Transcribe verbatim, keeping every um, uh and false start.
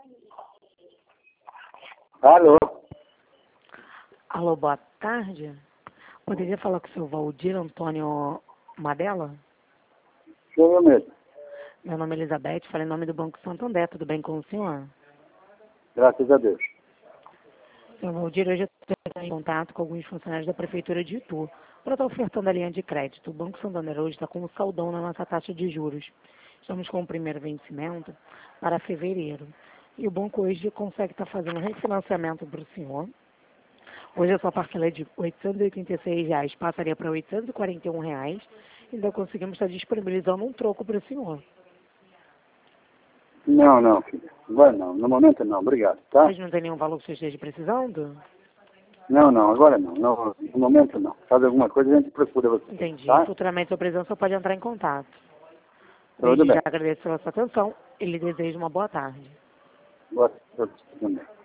Alô? Alô, boa tarde. Poderia falar com o seu Valdir Antônio Madela? Sou eu mesmo. Meu nome é Elizabeth, falei em nome do Banco Santander. Tudo bem com o senhor? Graças a Deus. Senhor Valdir, hoje eu estou em contato com alguns funcionários da Prefeitura de Itu para estar ofertando a linha de crédito. O Banco Santander hoje está com um saldão na nossa taxa de juros. Estamos com o primeiro vencimento para fevereiro. E o banco hoje consegue estar fazendo um refinanciamento para o senhor. Hoje a sua parcela é de oitocentos e oitenta e seis reais, passaria para oitocentos e quarenta e um reais. Ainda conseguimos estar disponibilizando um troco para o senhor. Não, não, filho. Agora não. No momento não. Obrigado, tá? Mas não tem nenhum valor que você esteja precisando? Não, não. Agora não. não. No momento não. Faz alguma coisa, a gente procura você. Entendi. Tá? Futuramente, sua presença pode entrar em contato. Tudo Desde já bem. agradeço pela sua atenção e lhe desejo uma boa tarde. Boa tarde também.